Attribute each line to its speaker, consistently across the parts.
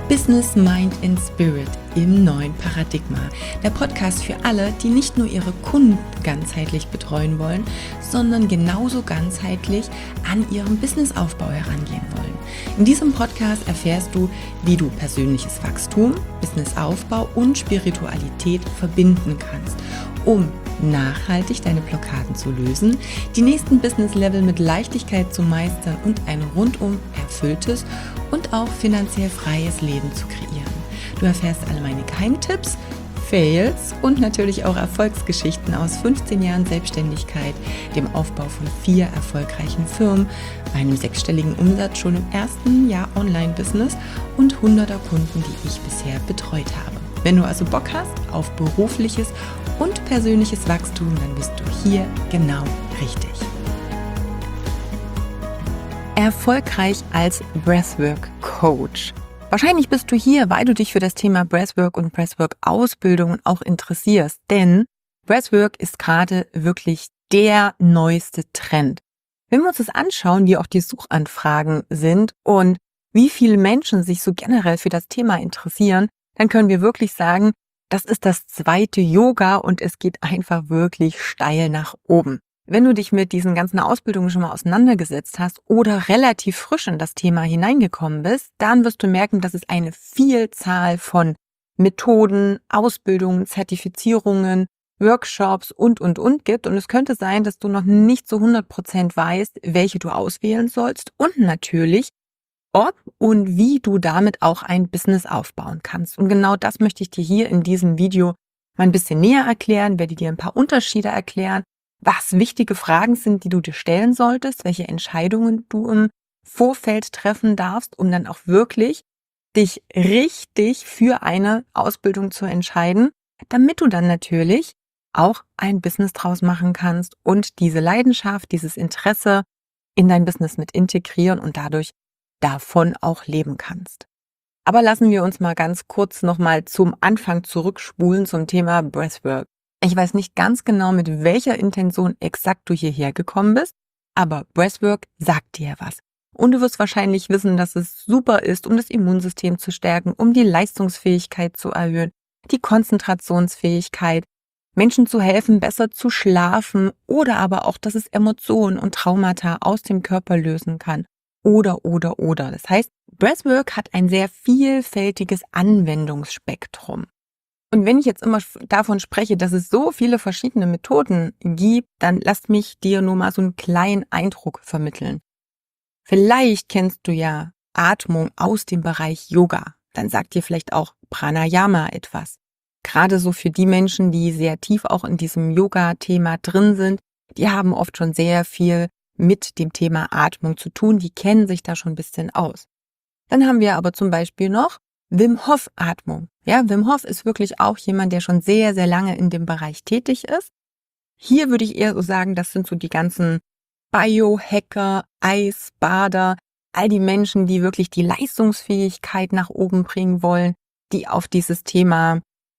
Speaker 1: Business, Mind and Spirit im neuen Paradigma. Der Podcast für alle, die nicht nur ihre Kunden ganzheitlich betreuen wollen, sondern genauso ganzheitlich an ihrem Businessaufbau herangehen wollen. In diesem Podcast erfährst du, wie du persönliches Wachstum, Businessaufbau und Spiritualität verbinden kannst, um nachhaltig deine Blockaden zu lösen, die nächsten Business-Level mit Leichtigkeit zu meistern und ein rundum erfülltes und auch finanziell freies Leben zu kreieren. Du erfährst alle meine Geheimtipps, Fails und natürlich auch Erfolgsgeschichten aus 15 Jahren Selbstständigkeit, dem Aufbau von 4 erfolgreichen Firmen, meinem 6-stelligen Umsatz schon im ersten Jahr Online-Business und 100er Kunden, die ich bisher betreut habe. Wenn du also Bock hast auf berufliches und persönliches Wachstum, dann bist du hier genau richtig. Erfolgreich als Breathwork Coach. Wahrscheinlich bist du hier, weil du dich für das Thema Breathwork und Breathwork-Ausbildungen auch interessierst, denn Breathwork ist gerade wirklich der neueste Trend. Wenn wir uns das anschauen, wie auch die Suchanfragen sind und wie viele Menschen sich so generell für das Thema interessieren, dann können wir wirklich sagen, das ist das zweite Yoga und es geht einfach wirklich steil nach oben. Wenn du dich mit diesen ganzen Ausbildungen schon mal auseinandergesetzt hast oder relativ frisch in das Thema hineingekommen bist, dann wirst du merken, dass es eine Vielzahl von Methoden, Ausbildungen, Zertifizierungen, Workshops und gibt. Und es könnte sein, dass du noch nicht zu 100% weißt, welche du auswählen sollst und natürlich, ob und wie du damit auch ein Business aufbauen kannst. Und genau das möchte ich dir hier in diesem Video mal ein bisschen näher erklären, werde dir ein paar Unterschiede erklären, was wichtige Fragen sind, die du dir stellen solltest, welche Entscheidungen du im Vorfeld treffen darfst, um dann auch wirklich dich richtig für eine Ausbildung zu entscheiden, damit du dann natürlich auch ein Business draus machen kannst und diese Leidenschaft, dieses Interesse in dein Business mit integrieren und dadurch davon auch leben kannst. Aber lassen wir uns mal ganz kurz nochmal zum Anfang zurückspulen zum Thema Breathwork. Ich weiß nicht ganz genau, mit welcher Intention exakt du hierher gekommen bist, aber Breathwork sagt dir was. Und du wirst wahrscheinlich wissen, dass es super ist, um das Immunsystem zu stärken, um die Leistungsfähigkeit zu erhöhen, die Konzentrationsfähigkeit, Menschen zu helfen, besser zu schlafen oder aber auch, dass es Emotionen und Traumata aus dem Körper lösen kann. Oder. Das heißt, Breathwork hat ein sehr vielfältiges Anwendungsspektrum. Und wenn ich jetzt immer davon spreche, dass es so viele verschiedene Methoden gibt, dann lass mich dir nur mal so einen kleinen Eindruck vermitteln. Vielleicht kennst du ja Atmung aus dem Bereich Yoga. Dann sagt dir vielleicht auch Pranayama etwas. Gerade so für die Menschen, die sehr tief auch in diesem Yoga-Thema drin sind, die haben oft schon sehr viel mit dem Thema Atmung zu tun, die kennen sich da schon ein bisschen aus. Dann haben wir aber zum Beispiel noch Wim Hof Atmung. Ja, Wim Hof ist wirklich auch jemand, der schon sehr, sehr lange in dem Bereich tätig ist. Hier würde ich eher so sagen, das sind so die ganzen Biohacker, Eisbader, all die Menschen, die wirklich die Leistungsfähigkeit nach oben bringen wollen, die auf dieses Thema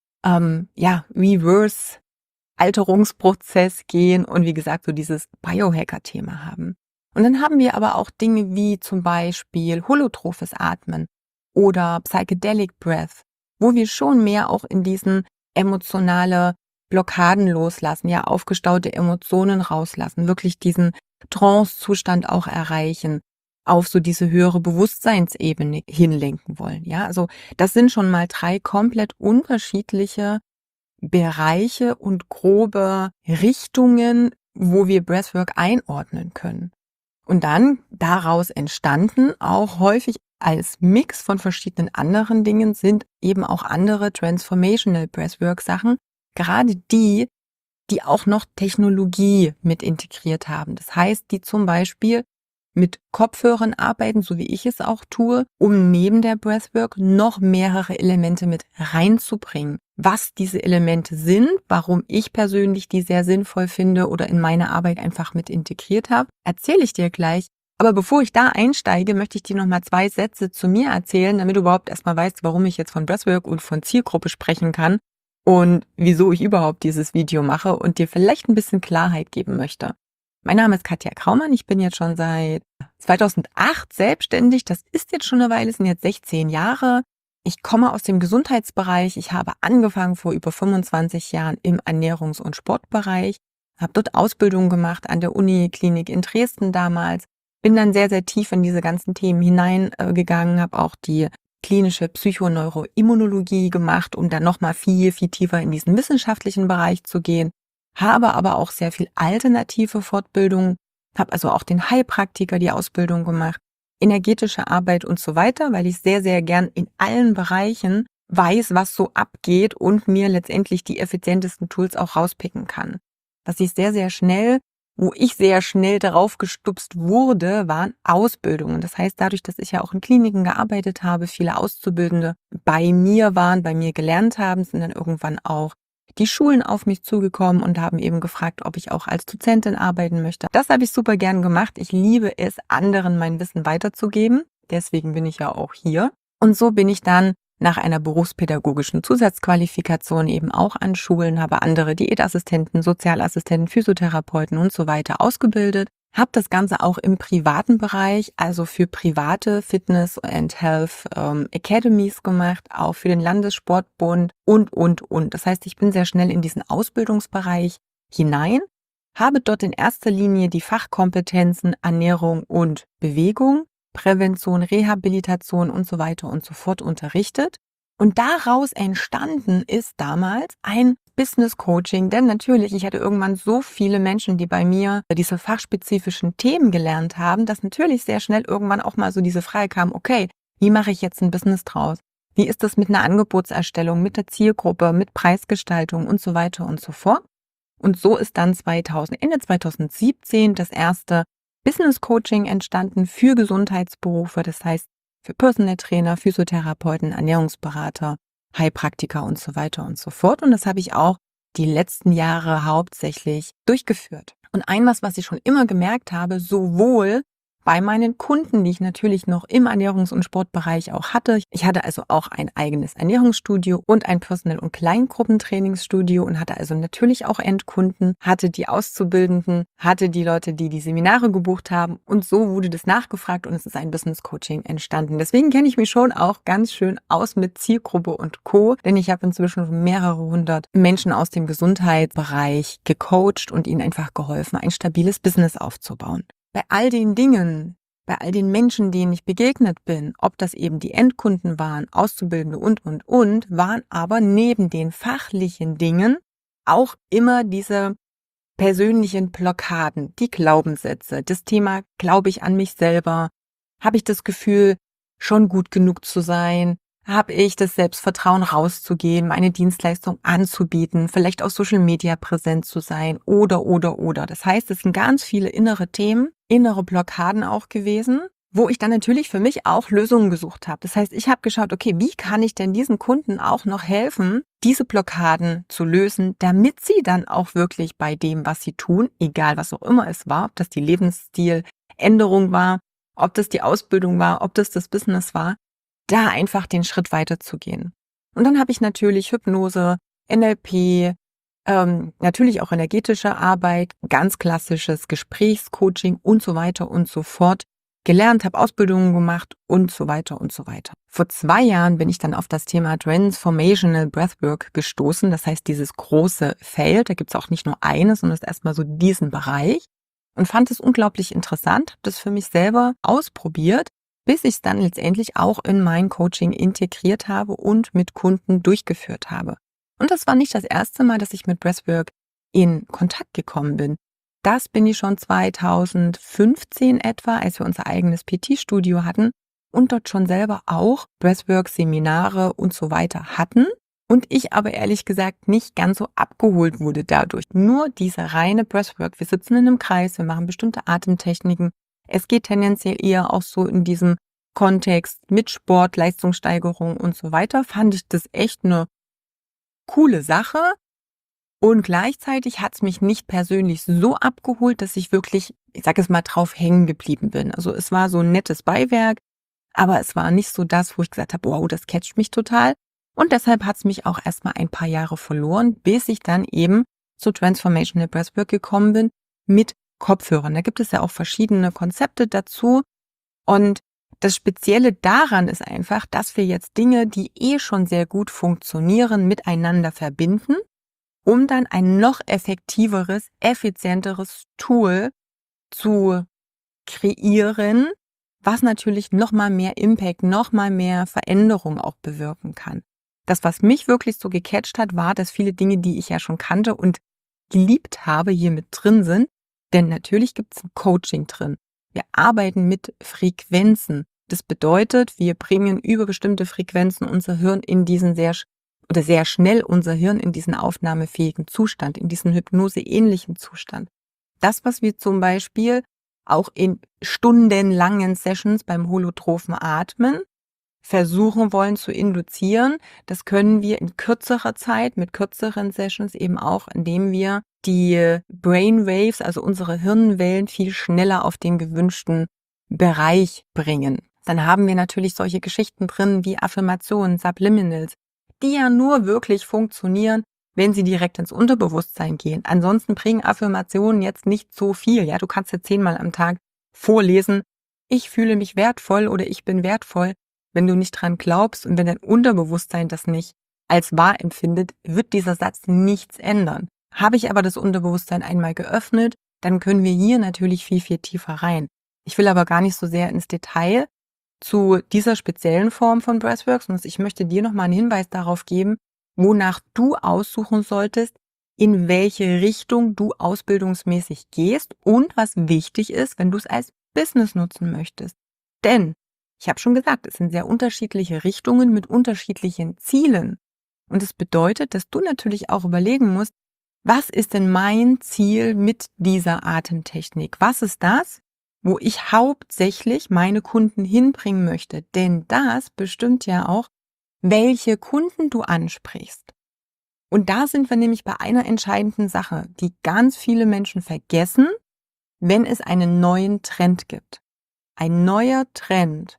Speaker 1: Reverse Alterungsprozess gehen und wie gesagt so dieses Biohacker-Thema haben. Und dann haben wir aber auch Dinge wie zum Beispiel holotrophes Atmen oder Psychedelic Breath, wo wir schon mehr auch in diesen emotionale Blockaden loslassen, ja aufgestaute Emotionen rauslassen, wirklich diesen Trance-Zustand auch erreichen, auf so diese höhere Bewusstseinsebene hinlenken wollen. Ja, also das sind schon mal 3 komplett unterschiedliche Bereiche und grobe Richtungen, wo wir Breathwork einordnen können. Und dann daraus entstanden, auch häufig als Mix von verschiedenen anderen Dingen, sind eben auch andere Transformational Breathwork Sachen, gerade die auch noch Technologie mit integriert haben. Das heißt, die zum Beispiel mit Kopfhörern arbeiten, so wie ich es auch tue, um neben der Breathwork noch mehrere Elemente mit reinzubringen. Was diese Elemente sind, warum ich persönlich die sehr sinnvoll finde oder in meine Arbeit einfach mit integriert habe, erzähle ich dir gleich. Aber bevor ich da einsteige, möchte ich dir nochmal 2 Sätze zu mir erzählen, damit du überhaupt erstmal weißt, warum ich jetzt von Breathwork und von Zielgruppe sprechen kann und wieso ich überhaupt dieses Video mache und dir vielleicht ein bisschen Klarheit geben möchte. Mein Name ist Katja Kraumann, ich bin jetzt schon seit 2008 selbstständig, das ist jetzt schon eine Weile, es sind jetzt 16 Jahre Ich komme aus dem Gesundheitsbereich. Ich habe angefangen vor über 25 Jahren im Ernährungs- und Sportbereich, habe dort Ausbildung gemacht an der Uniklinik in Dresden damals, bin dann sehr, sehr tief in diese ganzen Themen hineingegangen, habe auch die klinische Psychoneuroimmunologie gemacht, um dann nochmal viel, viel tiefer in diesen wissenschaftlichen Bereich zu gehen, habe aber auch sehr viel alternative Fortbildung, habe also auch den Heilpraktiker die Ausbildung gemacht, energetische Arbeit und so weiter, weil ich sehr, sehr gern in allen Bereichen weiß, was so abgeht und mir letztendlich die effizientesten Tools auch rauspicken kann. Wo ich sehr schnell darauf gestupst wurde, waren Ausbildungen. Das heißt, dadurch, dass ich ja auch in Kliniken gearbeitet habe, viele Auszubildende bei mir gelernt haben, sind dann irgendwann auch die Schulen auf mich zugekommen und haben eben gefragt, ob ich auch als Dozentin arbeiten möchte. Das habe ich super gern gemacht. Ich liebe es, anderen mein Wissen weiterzugeben. Deswegen bin ich ja auch hier. Und so bin ich dann nach einer berufspädagogischen Zusatzqualifikation eben auch an Schulen, habe andere Diätassistenten, Sozialassistenten, Physiotherapeuten und so weiter ausgebildet. Habe das Ganze auch im privaten Bereich, also für private Fitness and Health Academies gemacht, auch für den Landessportbund und. Das heißt, ich bin sehr schnell in diesen Ausbildungsbereich hinein, habe dort in erster Linie die Fachkompetenzen Ernährung und Bewegung, Prävention, Rehabilitation und so weiter und so fort unterrichtet. Und daraus entstanden ist damals ein Business Coaching, denn natürlich, ich hatte irgendwann so viele Menschen, die bei mir diese fachspezifischen Themen gelernt haben, dass natürlich sehr schnell irgendwann auch mal so diese Frage kam, okay, wie mache ich jetzt ein Business draus? Wie ist das mit einer Angebotserstellung, mit der Zielgruppe, mit Preisgestaltung und so weiter und so fort? Und so ist dann Ende 2017 das erste Business Coaching entstanden für Gesundheitsberufe, das heißt für Personal Trainer, Physiotherapeuten, Ernährungsberater, Heilpraktiker und so weiter und so fort. Und das habe ich auch die letzten Jahre hauptsächlich durchgeführt. Und was ich schon immer gemerkt habe, sowohl bei meinen Kunden, die ich natürlich noch im Ernährungs- und Sportbereich auch hatte. Ich hatte also auch ein eigenes Ernährungsstudio und ein Personal- und Kleingruppentrainingsstudio und hatte also natürlich auch Endkunden, hatte die Auszubildenden, hatte die Leute, die die Seminare gebucht haben und so wurde das nachgefragt und es ist ein Business Coaching entstanden. Deswegen kenne ich mich schon auch ganz schön aus mit Zielgruppe und Co., denn ich habe inzwischen schon mehrere hundert Menschen aus dem Gesundheitsbereich gecoacht und ihnen einfach geholfen, ein stabiles Business aufzubauen. Bei all den Dingen, bei all den Menschen, denen ich begegnet bin, ob das eben die Endkunden waren, Auszubildende und, waren aber neben den fachlichen Dingen auch immer diese persönlichen Blockaden, die Glaubenssätze, das Thema, glaube ich an mich selber, habe ich das Gefühl, schon gut genug zu sein, habe ich das Selbstvertrauen rauszugehen, meine Dienstleistung anzubieten, vielleicht auf Social Media präsent zu sein oder. Das heißt, es sind ganz viele innere Themen, innere Blockaden auch gewesen, wo ich dann natürlich für mich auch Lösungen gesucht habe. Das heißt, ich habe geschaut, okay, wie kann ich denn diesen Kunden auch noch helfen, diese Blockaden zu lösen, damit sie dann auch wirklich bei dem, was sie tun, egal was auch immer es war, ob das die Lebensstiländerung war, ob das die Ausbildung war, ob das das Business war, da einfach den Schritt weiterzugehen. Und dann habe ich natürlich Hypnose, NLP, natürlich auch energetische Arbeit, ganz klassisches Gesprächscoaching und so weiter und so fort gelernt, habe Ausbildungen gemacht und so weiter und so weiter. Vor 2 Jahren bin ich dann auf das Thema Transformational Breathwork gestoßen, das heißt dieses große Feld, da gibt es auch nicht nur eines, sondern es ist erstmal so diesen Bereich und fand es unglaublich interessant, habe das für mich selber ausprobiert, bis ich es dann letztendlich auch in mein Coaching integriert habe und mit Kunden durchgeführt habe. Und das war nicht das erste Mal, dass ich mit Breathwork in Kontakt gekommen bin. Das bin ich schon 2015 etwa, als wir unser eigenes PT-Studio hatten und dort schon selber auch Breathwork-Seminare und so weiter hatten. Und ich aber ehrlich gesagt nicht ganz so abgeholt wurde dadurch. Nur diese reine Breathwork. Wir sitzen in einem Kreis, wir machen bestimmte Atemtechniken. Es geht tendenziell eher auch so in diesem Kontext mit Sport, Leistungssteigerung und so weiter. Fand ich das echt eine coole Sache. Und gleichzeitig hat es mich nicht persönlich so abgeholt, dass ich wirklich, ich sage es mal, drauf hängen geblieben bin. Also es war so ein nettes Beiwerk, aber es war nicht so das, wo ich gesagt habe, wow, das catcht mich total. Und deshalb hat es mich auch erstmal ein paar Jahre verloren, bis ich dann eben zu Transformational Breathwork gekommen bin mit Kopfhörern. Da gibt es ja auch verschiedene Konzepte dazu. Und Das Spezielle daran ist einfach, dass wir jetzt Dinge, die schon sehr gut funktionieren, miteinander verbinden, um dann ein noch effektiveres, effizienteres Tool zu kreieren, was natürlich nochmal mehr Impact, nochmal mehr Veränderung auch bewirken kann. Das, was mich wirklich so gecatcht hat, war, dass viele Dinge, die ich ja schon kannte und geliebt habe, hier mit drin sind. Denn natürlich gibt es ein Coaching drin. Wir arbeiten mit Frequenzen. Das bedeutet, wir bringen über bestimmte Frequenzen unser Hirn in diesen sehr schnell unser Hirn in diesen aufnahmefähigen Zustand, in diesen hypnoseähnlichen Zustand. Das, was wir zum Beispiel auch in stundenlangen Sessions beim holotrophen Atmen versuchen wollen zu induzieren, das können wir in kürzerer Zeit, mit kürzeren Sessions eben auch, indem wir die Brainwaves, also unsere Hirnwellen, viel schneller auf den gewünschten Bereich bringen. Dann haben wir natürlich solche Geschichten drin wie Affirmationen, Subliminals, die ja nur wirklich funktionieren, wenn sie direkt ins Unterbewusstsein gehen. Ansonsten bringen Affirmationen jetzt nicht so viel. Ja, du kannst ja 10-mal am Tag vorlesen, ich fühle mich wertvoll oder ich bin wertvoll. Wenn du nicht dran glaubst und wenn dein Unterbewusstsein das nicht als wahr empfindet, wird dieser Satz nichts ändern. Habe ich aber das Unterbewusstsein einmal geöffnet, dann können wir hier natürlich viel, viel tiefer rein. Ich will aber gar nicht so sehr ins Detail zu dieser speziellen Form von Breathwork, sondern ich möchte dir nochmal einen Hinweis darauf geben, wonach du aussuchen solltest, in welche Richtung du ausbildungsmäßig gehst und was wichtig ist, wenn du es als Business nutzen möchtest. Denn ich habe schon gesagt, es sind sehr unterschiedliche Richtungen mit unterschiedlichen Zielen. Und es bedeutet, dass du natürlich auch überlegen musst, was ist denn mein Ziel mit dieser Atemtechnik? Was ist das, wo ich hauptsächlich meine Kunden hinbringen möchte? Denn das bestimmt ja auch, welche Kunden du ansprichst. Und da sind wir nämlich bei einer entscheidenden Sache, die ganz viele Menschen vergessen, wenn es einen neuen Trend gibt. Ein neuer Trend,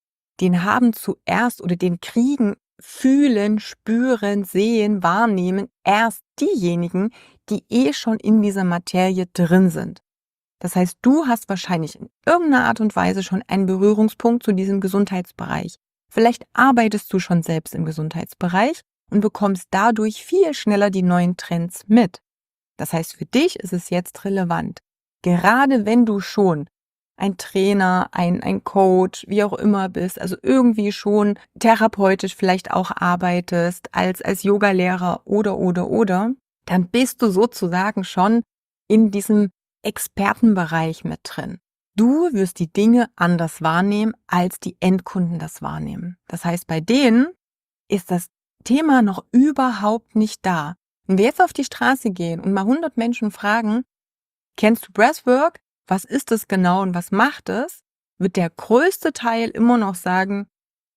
Speaker 1: den haben zuerst oder den kriegen, fühlen, spüren, sehen, wahrnehmen erst diejenigen, die schon in dieser Materie drin sind. Das heißt, du hast wahrscheinlich in irgendeiner Art und Weise schon einen Berührungspunkt zu diesem Gesundheitsbereich. Vielleicht arbeitest du schon selbst im Gesundheitsbereich und bekommst dadurch viel schneller die neuen Trends mit. Das heißt, für dich ist es jetzt relevant. Gerade wenn du schon ein Trainer, ein Coach, wie auch immer bist, also irgendwie schon therapeutisch vielleicht auch arbeitest, als Yogalehrer oder, dann bist du sozusagen schon in diesem Expertenbereich mit drin. Du wirst die Dinge anders wahrnehmen, als die Endkunden das wahrnehmen. Das heißt, bei denen ist das Thema noch überhaupt nicht da. Wenn wir jetzt auf die Straße gehen und mal 100 Menschen fragen, kennst du Breathwork? Was ist es genau und was macht es? Wird der größte Teil immer noch sagen,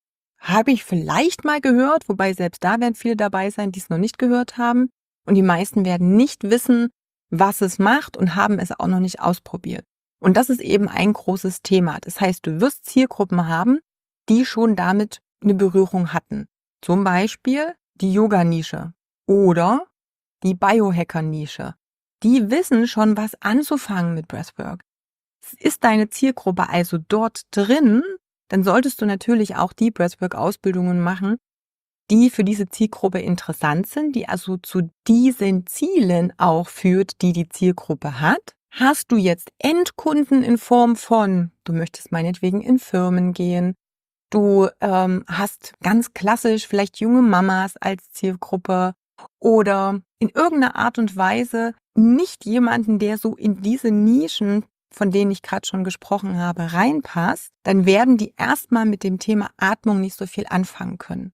Speaker 1: habe ich vielleicht mal gehört, wobei selbst da werden viele dabei sein, die es noch nicht gehört haben. Und die meisten werden nicht wissen, was es macht und haben es auch noch nicht ausprobiert. Und das ist eben ein großes Thema. Das heißt, du wirst Zielgruppen haben, die schon damit eine Berührung hatten. Zum Beispiel die Yoga-Nische oder die Biohacker-Nische. Die wissen schon, was anzufangen mit Breathwork. Ist deine Zielgruppe also dort drin, dann solltest du natürlich auch die Breathwork-Ausbildungen machen, die für diese Zielgruppe interessant sind, die also zu diesen Zielen auch führt, die die Zielgruppe hat. Hast du jetzt Endkunden in Form von, du möchtest meinetwegen in Firmen gehen, du hast ganz klassisch vielleicht junge Mamas als Zielgruppe oder in irgendeiner Art und Weise nicht jemanden, der so in diese Nischen, von denen ich gerade schon gesprochen habe, reinpasst, dann werden die erstmal mit dem Thema Atmung nicht so viel anfangen können.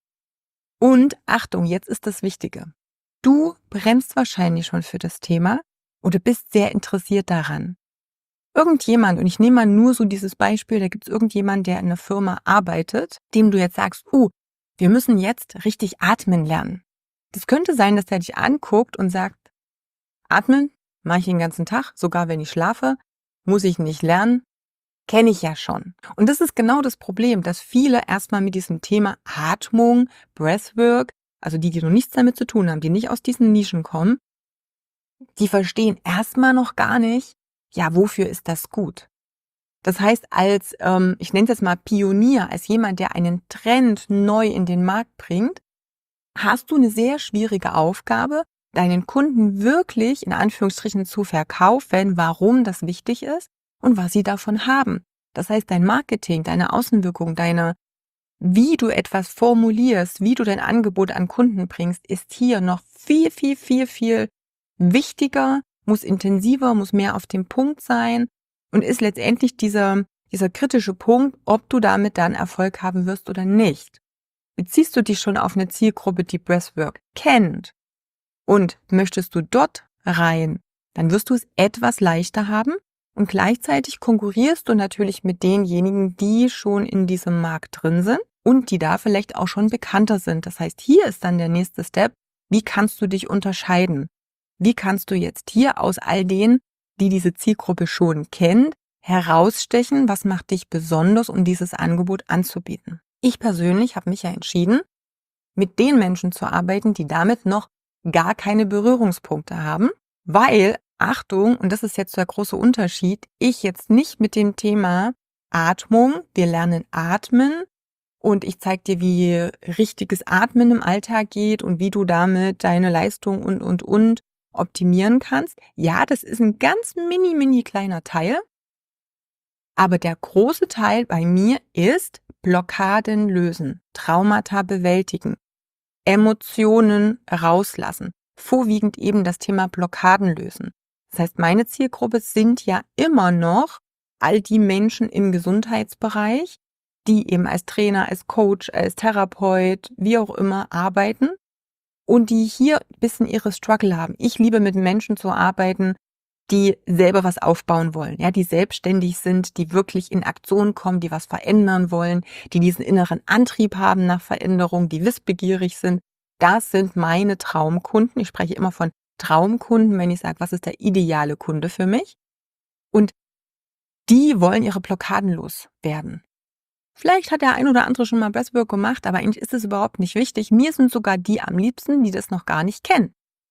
Speaker 1: Und Achtung, jetzt ist das Wichtige. Du brennst wahrscheinlich schon für das Thema oder bist sehr interessiert daran. Irgendjemand, und ich nehme mal nur so dieses Beispiel, da gibt es irgendjemand, der in einer Firma arbeitet, dem du jetzt sagst, wir müssen jetzt richtig atmen lernen. Das könnte sein, dass der dich anguckt und sagt, atmen mache ich den ganzen Tag, sogar wenn ich schlafe, muss ich nicht lernen, kenne ich ja schon. Und das ist genau das Problem, dass viele erstmal mit diesem Thema Atmung, Breathwork, also die noch nichts damit zu tun haben, die nicht aus diesen Nischen kommen, die verstehen erstmal noch gar nicht, ja, wofür ist das gut? Das heißt, als, ich nenne es jetzt mal Pionier, als jemand, der einen Trend neu in den Markt bringt, hast du eine sehr schwierige Aufgabe, deinen Kunden wirklich in Anführungsstrichen zu verkaufen, warum das wichtig ist und was sie davon haben. Das heißt, dein Marketing, deine Außenwirkung, wie du etwas formulierst, wie du dein Angebot an Kunden bringst, ist hier noch viel, viel, viel, viel wichtiger, muss intensiver, muss mehr auf dem Punkt sein und ist letztendlich dieser kritische Punkt, ob du damit dann Erfolg haben wirst oder nicht. Beziehst du dich schon auf eine Zielgruppe, die Breathwork kennt und möchtest du dort rein, dann wirst du es etwas leichter haben und gleichzeitig konkurrierst du natürlich mit denjenigen, die schon in diesem Markt drin sind und die da vielleicht auch schon bekannter sind. Das heißt, hier ist dann der nächste Step, wie kannst du dich unterscheiden? Wie kannst du jetzt hier aus all denen, die diese Zielgruppe schon kennt, herausstechen, was macht dich besonders, um dieses Angebot anzubieten? Ich persönlich habe mich ja entschieden, mit den Menschen zu arbeiten, die damit noch gar keine Berührungspunkte haben, weil, Achtung, und das ist jetzt der große Unterschied, ich jetzt nicht mit dem Thema Atmung, wir lernen atmen und ich zeige dir, wie richtiges Atmen im Alltag geht und wie du damit deine Leistung und optimieren kannst. Ja, das ist ein ganz mini kleiner Teil, aber der große Teil bei mir ist Blockaden lösen, Traumata bewältigen, Emotionen rauslassen, vorwiegend eben das Thema Blockaden lösen. Das heißt, meine Zielgruppe sind ja immer noch all die Menschen im Gesundheitsbereich, die eben als Trainer, als Coach, als Therapeut, wie auch immer arbeiten und die hier ein bisschen ihre Struggle haben. Ich liebe mit Menschen zu arbeiten, die selber was aufbauen wollen, ja, die selbstständig sind, die wirklich in Aktion kommen, die was verändern wollen, die diesen inneren Antrieb haben nach Veränderung, die wissbegierig sind. Das sind meine Traumkunden. Ich spreche immer von Traumkunden, wenn ich sage, was ist der ideale Kunde für mich? Und die wollen ihre Blockaden loswerden. Vielleicht hat der ein oder andere schon mal Breathwork gemacht, aber eigentlich ist es überhaupt nicht wichtig. Mir sind sogar die am liebsten, die das noch gar nicht kennen.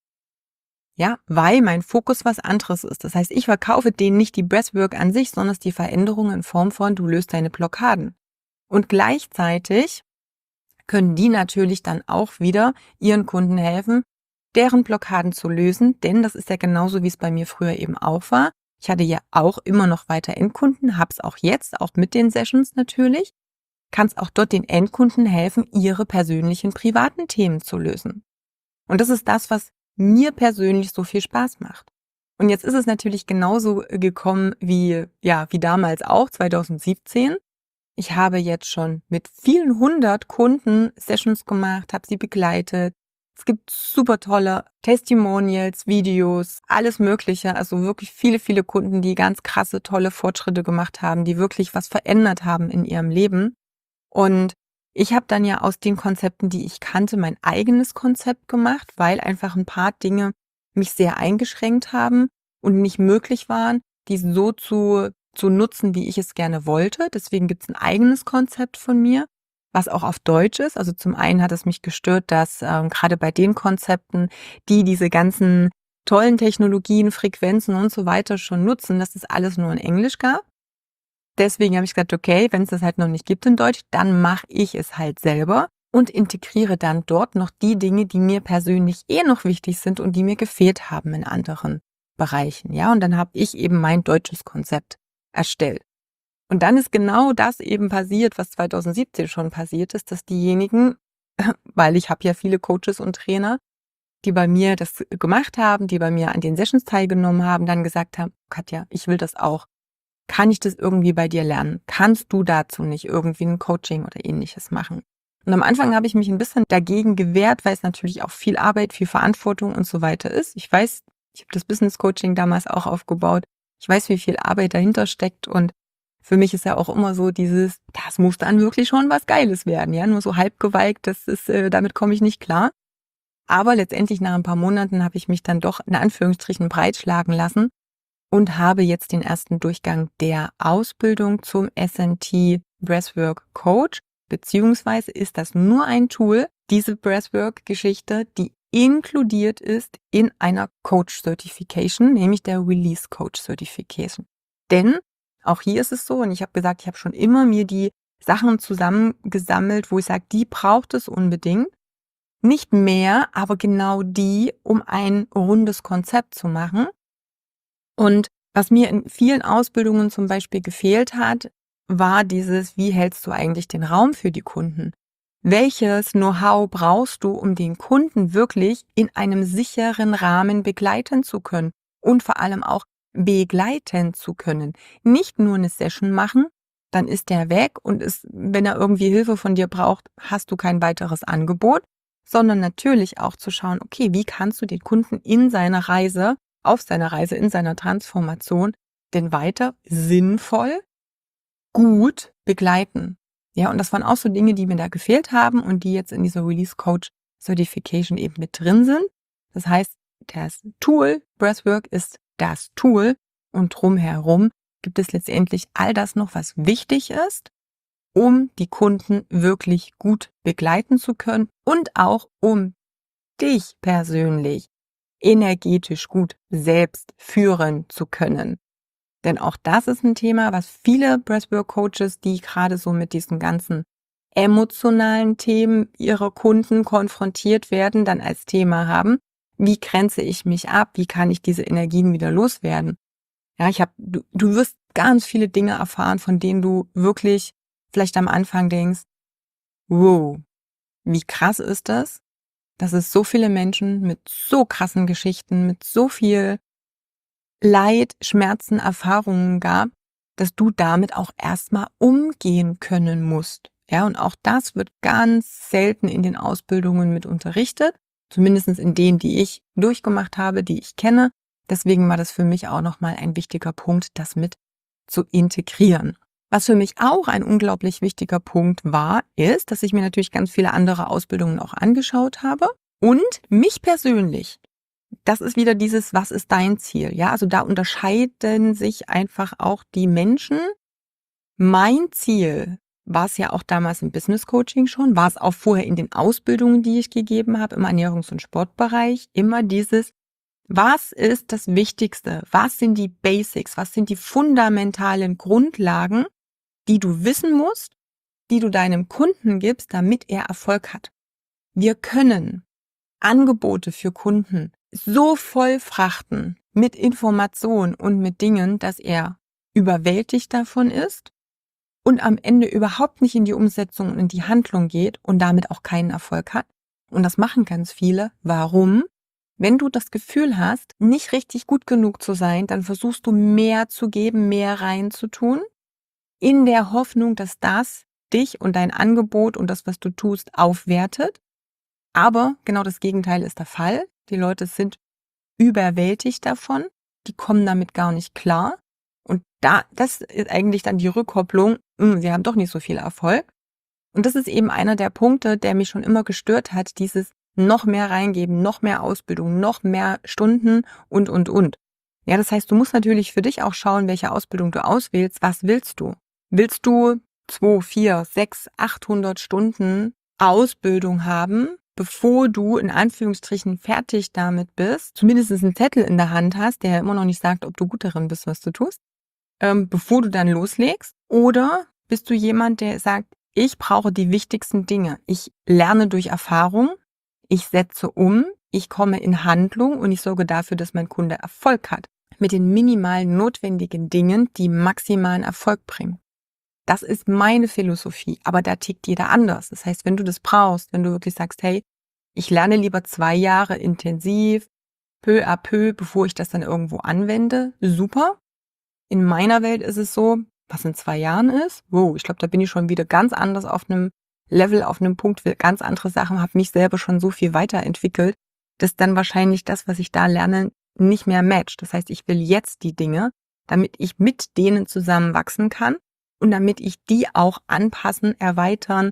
Speaker 1: Ja, weil mein Fokus was anderes ist. Das heißt, ich verkaufe denen nicht die Breathwork an sich, sondern die Veränderung in Form von, du löst deine Blockaden. Und gleichzeitig können die natürlich dann auch wieder ihren Kunden helfen, deren Blockaden zu lösen, denn das ist ja genauso, wie es bei mir früher eben auch war. Ich hatte ja auch immer noch weiter Endkunden, hab's auch jetzt, auch mit den Sessions natürlich, kannst auch dort den Endkunden helfen, ihre persönlichen privaten Themen zu lösen. Und das ist das, was mir persönlich so viel Spaß macht. Und jetzt ist es natürlich genauso gekommen wie damals auch, 2017. Ich habe jetzt schon mit vielen 100 Kunden Sessions gemacht, habe sie begleitet. Es gibt super tolle Testimonials, Videos, alles Mögliche. Also wirklich viele Kunden, die ganz krasse, tolle Fortschritte gemacht haben, die wirklich was verändert haben in ihrem Leben. Und ich habe dann ja aus den Konzepten, die ich kannte, mein eigenes Konzept gemacht, weil einfach ein paar Dinge mich sehr eingeschränkt haben und nicht möglich waren, die so zu nutzen, wie ich es gerne wollte. Deswegen gibt es ein eigenes Konzept von mir, was auch auf Deutsch ist. Also zum einen hat es mich gestört, dass gerade bei den Konzepten, die diese ganzen tollen Technologien, Frequenzen und so weiter schon nutzen, dass das alles nur in Englisch gab. Deswegen habe ich gesagt, okay, wenn es das halt noch nicht gibt in Deutsch, dann mache ich es halt selber und integriere dann dort noch die Dinge, die mir persönlich noch wichtig sind und die mir gefehlt haben in anderen Bereichen. Ja, und dann habe ich eben mein deutsches Konzept erstellt. Und dann ist genau das eben passiert, was 2017 schon passiert ist, dass diejenigen, weil ich habe ja viele Coaches und Trainer, die bei mir das gemacht haben, die bei mir an den Sessions teilgenommen haben, dann gesagt haben, Katja, ich will das auch. Kann ich das irgendwie bei dir lernen? Kannst du dazu nicht irgendwie ein Coaching oder ähnliches machen? Und am Anfang habe ich mich ein bisschen dagegen gewehrt, weil es natürlich auch viel Arbeit, viel Verantwortung und so weiter ist. Ich weiß, ich habe das Business Coaching damals auch aufgebaut. Ich weiß, wie viel Arbeit dahinter steckt und für mich ist ja auch immer so das muss dann wirklich schon was Geiles werden, ja, nur so halbgewalkt, damit komme ich nicht klar. Aber letztendlich nach ein paar Monaten habe ich mich dann doch in Anführungsstrichen breitschlagen lassen und habe jetzt den ersten Durchgang der Ausbildung zum SNT Breathwork Coach, beziehungsweise ist das nur ein Tool, diese Breathwork-Geschichte, die inkludiert ist in einer Coach Certification, nämlich der Release Coach Certification. Denn Auch hier ist es so, und ich habe gesagt, ich habe schon immer mir die Sachen zusammengesammelt, wo ich sage, die braucht es unbedingt. Nicht mehr, aber genau die, um ein rundes Konzept zu machen. Und was mir in vielen Ausbildungen zum Beispiel gefehlt hat, war dieses, wie hältst du eigentlich den Raum für die Kunden? Welches Know-how brauchst du, um den Kunden wirklich in einem sicheren Rahmen begleiten zu können und vor allem auch begleiten zu können? Nicht nur eine Session machen, dann ist der weg und wenn er irgendwie Hilfe von dir braucht, hast du kein weiteres Angebot, sondern natürlich auch zu schauen, okay, wie kannst du den Kunden auf seiner Reise, in seiner Transformation denn weiter sinnvoll, gut begleiten. Ja, und das waren auch so Dinge, die mir da gefehlt haben und die jetzt in dieser Release Coach Certification eben mit drin sind. Das heißt, das Tool Breathwork ist das Tool und drumherum gibt es letztendlich all das noch, was wichtig ist, um die Kunden wirklich gut begleiten zu können und auch um dich persönlich energetisch gut selbst führen zu können. Denn auch das ist ein Thema, was viele Breathwork-Coaches, die gerade so mit diesen ganzen emotionalen Themen ihrer Kunden konfrontiert werden, dann als Thema haben. Wie grenze ich mich ab? Wie kann ich diese Energien wieder loswerden? Ja, du wirst ganz viele Dinge erfahren, von denen du wirklich vielleicht am Anfang denkst, wow, wie krass ist das, dass es so viele Menschen mit so krassen Geschichten, mit so viel Leid, Schmerzen, Erfahrungen gab, dass du damit auch erstmal umgehen können musst. Ja, und auch das wird ganz selten in den Ausbildungen mit unterrichtet, zumindest in denen, die ich durchgemacht habe, die ich kenne. Deswegen war das für mich auch nochmal ein wichtiger Punkt, das mit zu integrieren. Was für mich auch ein unglaublich wichtiger Punkt war, ist, dass ich mir natürlich ganz viele andere Ausbildungen auch angeschaut habe und mich persönlich, das ist wieder dieses, was ist dein Ziel? Ja, also da unterscheiden sich einfach auch die Menschen. Mein Ziel war es ja auch damals im Business Coaching schon, war es auch vorher in den Ausbildungen, die ich gegeben habe, im Ernährungs- und Sportbereich, immer dieses, was ist das Wichtigste? Was sind die Basics? Was sind die fundamentalen Grundlagen, die du wissen musst, die du deinem Kunden gibst, damit er Erfolg hat? Wir können Angebote für Kunden so voll frachten mit Informationen und mit Dingen, dass er überwältigt davon ist und am Ende überhaupt nicht in die Umsetzung und in die Handlung geht und damit auch keinen Erfolg hat. Und das machen ganz viele. Warum? Wenn du das Gefühl hast, nicht richtig gut genug zu sein, dann versuchst du mehr zu geben, mehr reinzutun, in der Hoffnung, dass das dich und dein Angebot und das, was du tust, aufwertet. Aber genau das Gegenteil ist der Fall. Die Leute sind überwältigt davon, die kommen damit gar nicht klar. Und das ist eigentlich dann die Rückkopplung, sie haben doch nicht so viel Erfolg. Und das ist eben einer der Punkte, der mich schon immer gestört hat, dieses noch mehr reingeben, noch mehr Ausbildung, noch mehr Stunden und. Ja, das heißt, du musst natürlich für dich auch schauen, welche Ausbildung du auswählst. Was willst du? Willst du 2, 4, 6, 800 Stunden Ausbildung haben, bevor du in Anführungsstrichen fertig damit bist, zumindest einen Zettel in der Hand hast, der ja immer noch nicht sagt, ob du gut darin bist, was du tust, bevor du dann loslegst? Oder bist du jemand, der sagt, ich brauche die wichtigsten Dinge. Ich lerne durch Erfahrung, ich setze um, ich komme in Handlung und ich sorge dafür, dass mein Kunde Erfolg hat. Mit den minimal notwendigen Dingen, die maximalen Erfolg bringen. Das ist meine Philosophie, aber da tickt jeder anders. Das heißt, wenn du das brauchst, wenn du wirklich sagst, hey, ich lerne lieber 2 Jahre intensiv, peu à peu, bevor ich das dann irgendwo anwende, super. In meiner Welt ist es so, was in 2 Jahren ist, wow, ich glaube, da bin ich schon wieder ganz anders auf einem Level, auf einem Punkt, will ganz andere Sachen, habe mich selber schon so viel weiterentwickelt, dass dann wahrscheinlich das, was ich da lerne, nicht mehr matcht. Das heißt, ich will jetzt die Dinge, damit ich mit denen zusammen wachsen kann und damit ich die auch anpassen, erweitern,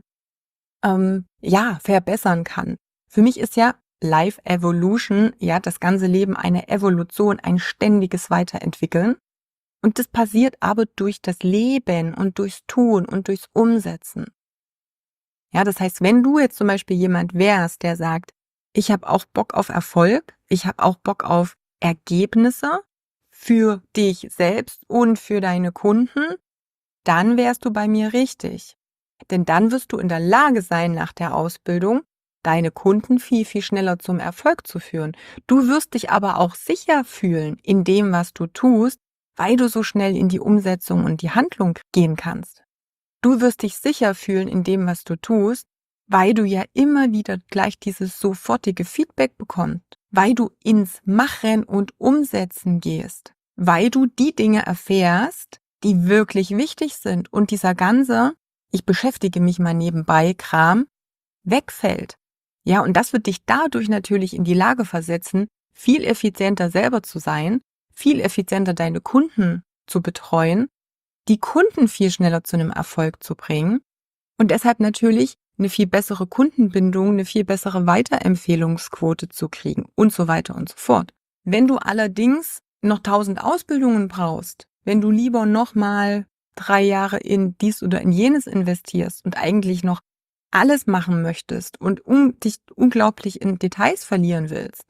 Speaker 1: verbessern kann. Für mich ist ja Life Evolution, ja, das ganze Leben eine Evolution, ein ständiges Weiterentwickeln. Und das passiert aber durch das Leben und durchs Tun und durchs Umsetzen. Ja, das heißt, wenn du jetzt zum Beispiel jemand wärst, der sagt, ich habe auch Bock auf Erfolg, ich habe auch Bock auf Ergebnisse, für dich selbst und für deine Kunden, dann wärst du bei mir richtig. Denn dann wirst du in der Lage sein, nach der Ausbildung deine Kunden viel, viel schneller zum Erfolg zu führen. Du wirst dich aber auch sicher fühlen in dem, was du tust, weil du so schnell in die Umsetzung und die Handlung gehen kannst. Du wirst dich sicher fühlen in dem, was du tust, weil du ja immer wieder gleich dieses sofortige Feedback bekommst, weil du ins Machen und Umsetzen gehst, weil du die Dinge erfährst, die wirklich wichtig sind und dieser ganze ich beschäftige mich mal nebenbei Kram wegfällt. Ja, und das wird dich dadurch natürlich in die Lage versetzen, viel effizienter selber zu sein, viel effizienter deine Kunden zu betreuen, die Kunden viel schneller zu einem Erfolg zu bringen und deshalb natürlich eine viel bessere Kundenbindung, eine viel bessere Weiterempfehlungsquote zu kriegen und so weiter und so fort. Wenn du allerdings noch 1000 Ausbildungen brauchst, wenn du lieber nochmal 3 Jahre in dies oder in jenes investierst und eigentlich noch alles machen möchtest und dich unglaublich in Details verlieren willst,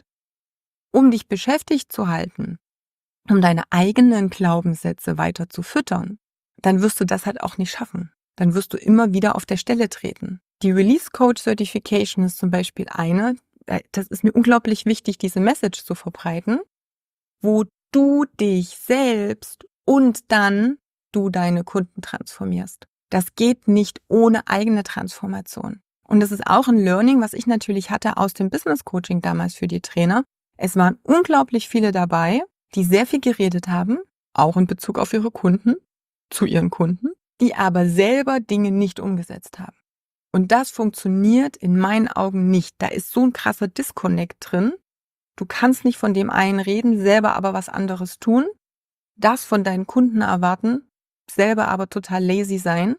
Speaker 1: um dich beschäftigt zu halten, um deine eigenen Glaubenssätze weiter zu füttern, dann wirst du das halt auch nicht schaffen. Dann wirst du immer wieder auf der Stelle treten. Die Release Coach Certification ist zum Beispiel eine, das ist mir unglaublich wichtig, diese Message zu verbreiten, wo du dich selbst und dann du deine Kunden transformierst. Das geht nicht ohne eigene Transformation. Und das ist auch ein Learning, was ich natürlich hatte aus dem Business Coaching damals für die Trainer. Es waren unglaublich viele dabei, die sehr viel geredet haben, auch in Bezug auf ihre Kunden, zu ihren Kunden, die aber selber Dinge nicht umgesetzt haben. Und das funktioniert in meinen Augen nicht. Da ist so ein krasser Disconnect drin. Du kannst nicht von dem einen reden, selber aber was anderes tun, das von deinen Kunden erwarten, selber aber total lazy sein,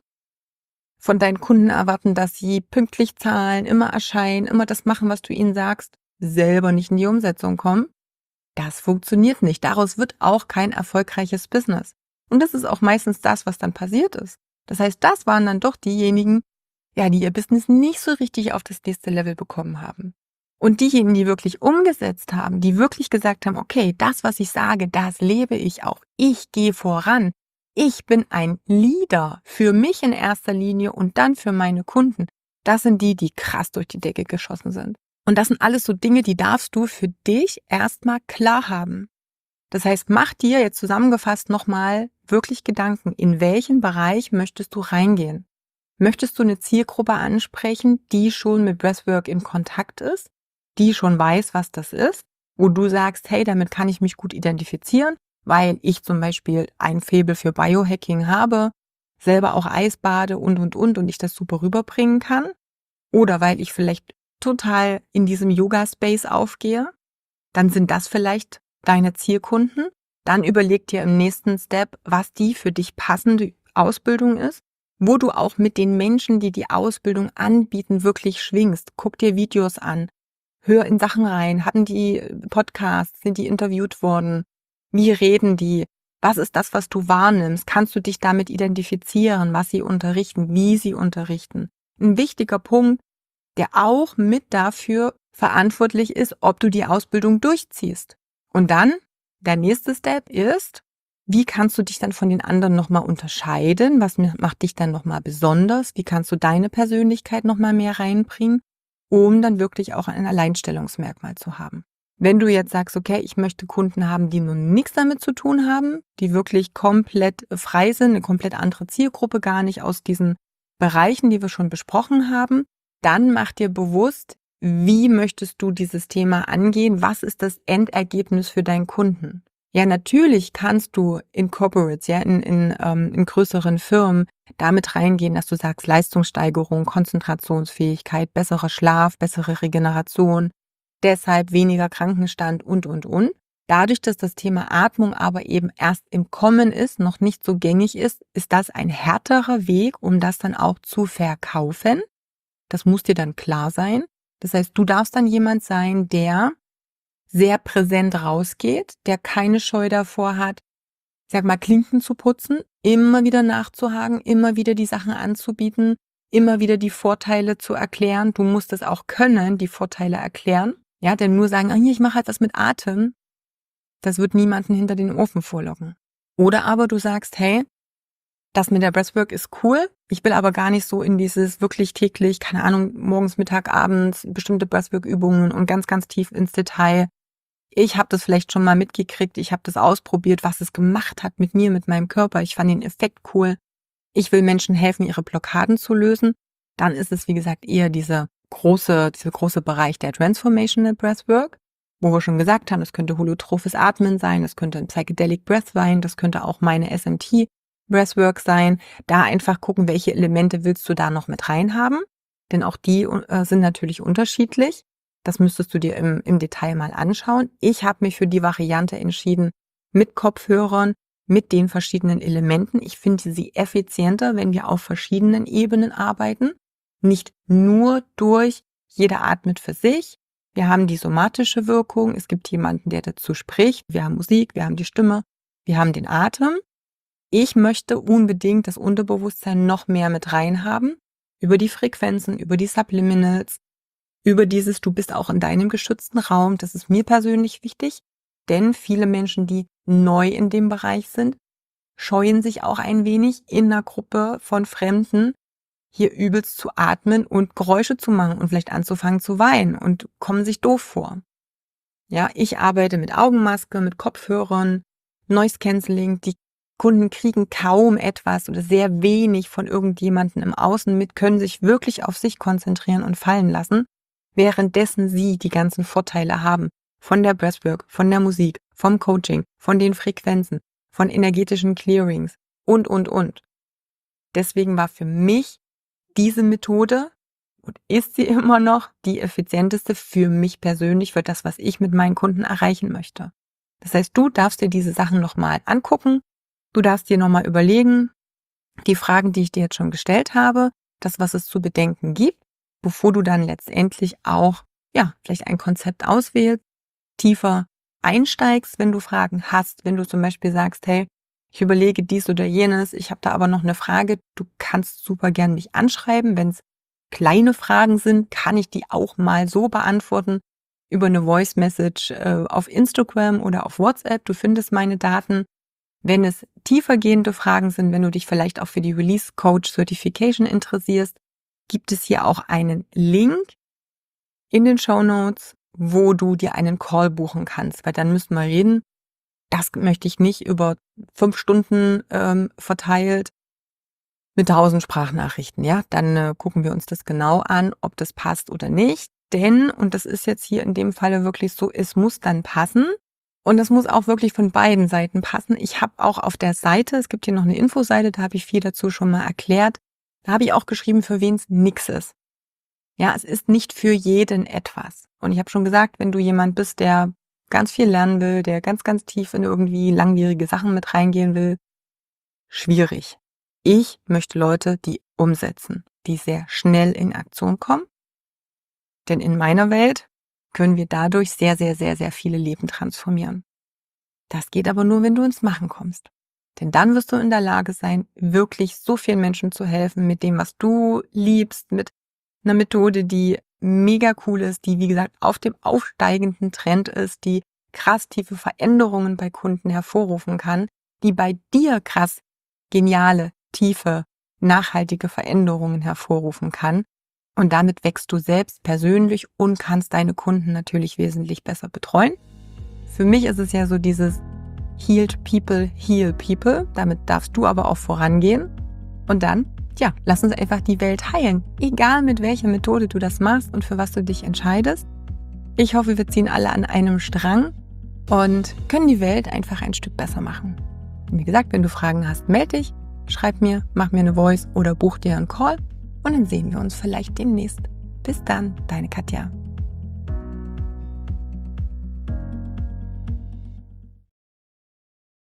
Speaker 1: von deinen Kunden erwarten, dass sie pünktlich zahlen, immer erscheinen, immer das machen, was du ihnen sagst, selber nicht in die Umsetzung kommen. Das funktioniert nicht. Daraus wird auch kein erfolgreiches Business. Und das ist auch meistens das, was dann passiert ist. Das heißt, das waren dann doch diejenigen, ja, die ihr Business nicht so richtig auf das nächste Level bekommen haben. Und diejenigen, die wirklich umgesetzt haben, die wirklich gesagt haben, okay, das, was ich sage, das lebe ich auch. Ich gehe voran. Ich bin ein Leader für mich in erster Linie und dann für meine Kunden. Das sind die, die krass durch die Decke geschossen sind. Und das sind alles so Dinge, die darfst du für dich erstmal klar haben. Das heißt, mach dir jetzt zusammengefasst nochmal wirklich Gedanken, in welchen Bereich möchtest du reingehen? Möchtest du eine Zielgruppe ansprechen, die schon mit Breathwork in Kontakt ist, die schon weiß, was das ist, wo du sagst, hey, damit kann ich mich gut identifizieren, weil ich zum Beispiel ein Faible für Biohacking habe, selber auch Eisbade und ich das super rüberbringen kann, oder weil ich vielleicht total in diesem Yoga-Space aufgehe, dann sind das vielleicht deine Zielkunden. Dann überleg dir im nächsten Step, was die für dich passende Ausbildung ist, wo du auch mit den Menschen, die die Ausbildung anbieten, wirklich schwingst. Guck dir Videos an, hör in Sachen rein, hatten die Podcasts, sind die interviewt worden, wie reden die, was ist das, was du wahrnimmst, kannst du dich damit identifizieren, was sie unterrichten, wie sie unterrichten. Ein wichtiger Punkt, der auch mit dafür verantwortlich ist, ob du die Ausbildung durchziehst. Und dann, der nächste Step ist, wie kannst du dich dann von den anderen nochmal unterscheiden? Was macht dich dann nochmal besonders? Wie kannst du deine Persönlichkeit nochmal mehr reinbringen, um dann wirklich auch ein Alleinstellungsmerkmal zu haben? Wenn du jetzt sagst, okay, ich möchte Kunden haben, die nun nichts damit zu tun haben, die wirklich komplett frei sind, eine komplett andere Zielgruppe, gar nicht aus diesen Bereichen, die wir schon besprochen haben, dann mach dir bewusst, wie möchtest du dieses Thema angehen? Was ist das Endergebnis für deinen Kunden? Ja, natürlich kannst du in Corporates, ja, in größeren Firmen damit reingehen, dass du sagst, Leistungssteigerung, Konzentrationsfähigkeit, besserer Schlaf, bessere Regeneration, deshalb weniger Krankenstand und. Dadurch, dass das Thema Atmung aber eben erst im Kommen ist, noch nicht so gängig ist das ein härterer Weg, um das dann auch zu verkaufen. Das muss dir dann klar sein. Das heißt, du darfst dann jemand sein, der sehr präsent rausgeht, der keine Scheu davor hat, sag mal, Klinken zu putzen, immer wieder nachzuhaken, immer wieder die Sachen anzubieten, immer wieder die Vorteile zu erklären. Du musst es auch können, die Vorteile erklären. Ja, denn nur sagen, hier, ich mache halt was mit Atem, Das wird niemanden hinter den Ofen vorlocken. Oder aber du sagst, hey, das mit der Breathwork ist cool, ich will aber gar nicht so in dieses wirklich täglich, keine Ahnung, morgens, Mittag, abends, bestimmte Breathwork-Übungen und ganz, ganz tief ins Detail. Ich habe das vielleicht schon mal mitgekriegt, ich habe das ausprobiert, was es gemacht hat mit mir, mit meinem Körper. Ich fand den Effekt cool. Ich will Menschen helfen, ihre Blockaden zu lösen. Dann ist es, wie gesagt, eher dieser große Bereich der Transformational Breathwork, wo wir schon gesagt haben, das könnte holotrophes Atmen sein, das könnte ein Psychedelic Breath sein, das könnte auch meine SMT Breathwork sein. Da einfach gucken, welche Elemente willst du da noch mit reinhaben, denn auch die sind natürlich unterschiedlich. Das müsstest du dir im Detail mal anschauen. Ich habe mich für die Variante entschieden mit Kopfhörern, mit den verschiedenen Elementen. Ich finde sie effizienter, wenn wir auf verschiedenen Ebenen arbeiten. Nicht nur durch, jeder atmet für sich. Wir haben die somatische Wirkung. Es gibt jemanden, der dazu spricht. Wir haben Musik, wir haben die Stimme, wir haben den Atem. Ich möchte unbedingt das Unterbewusstsein noch mehr mit reinhaben. Über die Frequenzen, über die Subliminals, über dieses, du bist auch in deinem geschützten Raum. Das ist mir persönlich wichtig, denn viele Menschen, die neu in dem Bereich sind, scheuen sich auch ein wenig in einer Gruppe von Fremden hier übelst zu atmen und Geräusche zu machen und vielleicht anzufangen zu weinen und kommen sich doof vor. Ja, ich arbeite mit Augenmaske, mit Kopfhörern, Noise Cancelling. Die Kunden kriegen kaum etwas oder sehr wenig von irgendjemandem im Außen mit, können sich wirklich auf sich konzentrieren und fallen lassen, währenddessen sie die ganzen Vorteile haben von der Breathwork, von der Musik, vom Coaching, von den Frequenzen, von energetischen Clearings und. Deswegen war für mich diese Methode und ist sie immer noch die effizienteste für mich persönlich, für das, was ich mit meinen Kunden erreichen möchte. Das heißt, du darfst dir diese Sachen nochmal angucken, du darfst dir nochmal überlegen, die Fragen, die ich dir jetzt schon gestellt habe, das, was es zu bedenken gibt, bevor du dann letztendlich auch, vielleicht ein Konzept auswählst, tiefer einsteigst, wenn du Fragen hast, wenn du zum Beispiel sagst, hey, ich überlege dies oder jenes, ich habe da aber noch eine Frage, du kannst super gern mich anschreiben, wenn es kleine Fragen sind, kann ich die auch mal so beantworten, über eine Voice Message auf Instagram oder auf WhatsApp, du findest meine Daten. Wenn es tiefergehende Fragen sind, wenn du dich vielleicht auch für die Release Coach Certification interessierst, gibt es hier auch einen Link in den Shownotes, wo du dir einen Call buchen kannst, weil dann müssen wir reden. Das möchte ich nicht über 5 Stunden verteilt mit 1000 Sprachnachrichten. Ja, dann gucken wir uns das genau an, ob das passt oder nicht. Denn, und das ist jetzt hier in dem Falle wirklich so, es muss dann passen. Und das muss auch wirklich von beiden Seiten passen. Ich habe auch auf der Seite, es gibt hier noch eine Infoseite, da habe ich viel dazu schon mal erklärt. Da habe ich auch geschrieben, für wen es nix ist. Ja, es ist nicht für jeden etwas. Und ich habe schon gesagt, wenn du jemand bist, der ganz viel lernen will, der ganz, ganz tief in irgendwie langwierige Sachen mit reingehen will, schwierig. Ich möchte Leute, die umsetzen, die sehr schnell in Aktion kommen. Denn in meiner Welt können wir dadurch sehr, sehr, sehr, sehr viele Leben transformieren. Das geht aber nur, wenn du ins Machen kommst. Denn dann wirst du in der Lage sein, wirklich so vielen Menschen zu helfen mit dem, was du liebst, mit einer Methode, die mega cool ist, die, wie gesagt, auf dem aufsteigenden Trend ist, die krass tiefe Veränderungen bei Kunden hervorrufen kann, die bei dir krass geniale, tiefe, nachhaltige Veränderungen hervorrufen kann. Und damit wächst du selbst persönlich und kannst deine Kunden natürlich wesentlich besser betreuen. Für mich ist es ja so dieses Healed People, Heal People. Damit darfst du aber auch vorangehen. Und dann, lass uns einfach die Welt heilen. Egal mit welcher Methode du das machst und für was du dich entscheidest. Ich hoffe, wir ziehen alle an einem Strang und können die Welt einfach ein Stück besser machen. Und wie gesagt, wenn du Fragen hast, melde dich, schreib mir, mach mir eine Voice oder buch dir einen Call. Und dann sehen wir uns vielleicht demnächst. Bis dann, deine Katja.